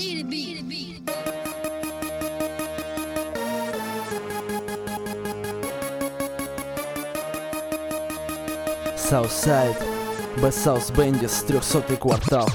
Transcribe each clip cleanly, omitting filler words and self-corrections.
Саутсайд, Бэс-Саус Бендис, 300-й квартал.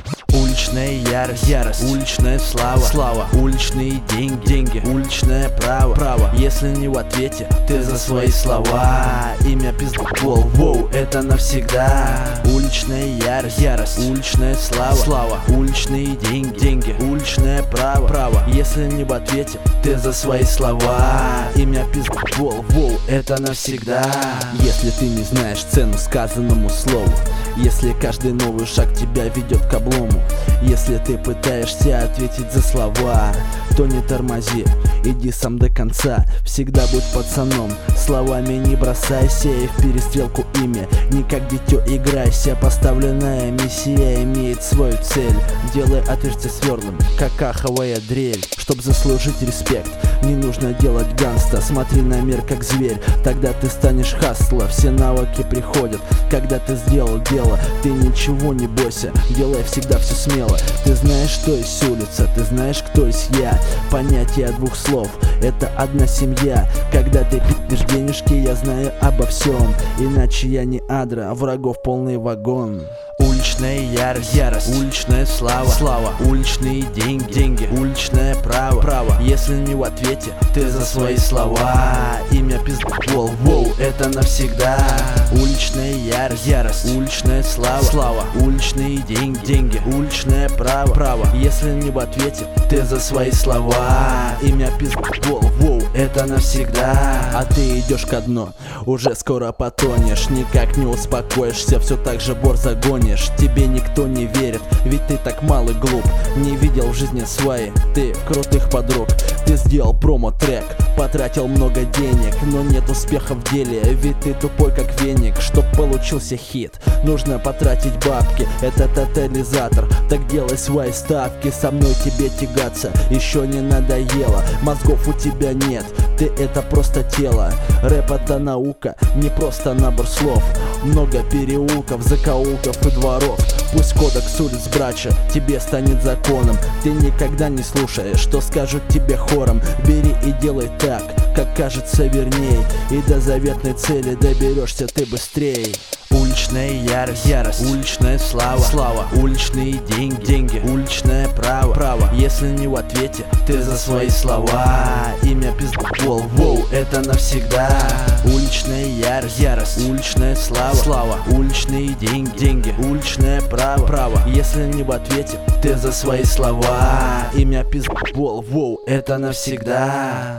Уличная ярость, уличная слава, уличные деньги, уличное право. Если не в ответе, ты за свои слова. Имя пиздобол, воу, это навсегда. Уличная ярость, уличная слава, уличные деньги, уличное право. Если не в ответе, ты за свои слова. Имя пиздобол, воу, это навсегда. Если ты не знаешь цену сказанному слову, если каждый новый шаг тебя ведет к облому, если ты пытаешься ответить за слова, то не тормози, иди сам до конца. Всегда будь пацаном, словами не бросайся, и в перестрелку имя не как дитё играйся. Поставленная миссия имеет свою цель, делай отверстие сверлом, как аховая дрель. Чтоб заслужить респект, не нужно делать ганста. Смотри на мир как зверь, тогда ты станешь хастлер. Все навыки приходят, когда ты сделал дело. Ты ничего не бойся, делай всегда все смело. Ты знаешь, что есть улица, ты знаешь, кто есть я. Понятие двух слов, это одна семья. Когда ты пи***ешь денежки, я знаю обо всем. Иначе я не адра, врагов полный вагон. Уличная ярость, уличная слава, уличные деньги, уличное право. Если не в ответе, ты за свои слова. Имя пиздобол, воу, это навсегда. Уличная ярость, уличная слава, уличные деньги, уличное право. Если не в ответе, ты за свои слова. Имя пиздобол, воу, это навсегда. А ты идешь ко дну, уже скоро потонешь. Никак не успокоишься, все так же бор загонишь. Тебе никто не верит, ведь ты так мал и глуп. Не видел в жизни своей ты крутых подруг. Ты сделал промо-трек, потратил много денег, но нет успеха в деле, ведь ты тупой как веник. Чтоб получился хит, нужно потратить бабки, это тотализатор. Так делай свои ставки, со мной тебе тягаться еще не надоело. Мозгов у тебя нет, ты это просто тело. Рэп это наука, не просто набор слов. Много переулков, закоулков и дворов. Пусть кодекс улиц брача тебе станет законом. Ты никогда не слушаешь, что скажут тебе хором. Бери и делай так, как кажется верней, и до заветной цели доберешься ты быстрей. Уличная ярость, уличная слава, уличные деньги, уличное право. Если не в ответе, ты за свои слова. Имя пиздобол, воу, это навсегда. Уличная ярость, уличная слава, уличные деньги, уличное право. Если не в ответе, ты за свои слова. Имя пиздобол, воу, это навсегда.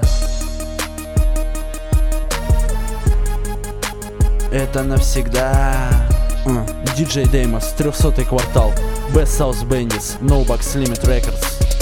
Это навсегда. DJ Деймос, 300-й квартал, Бэс-Саус Бендис, No Box Limit Records.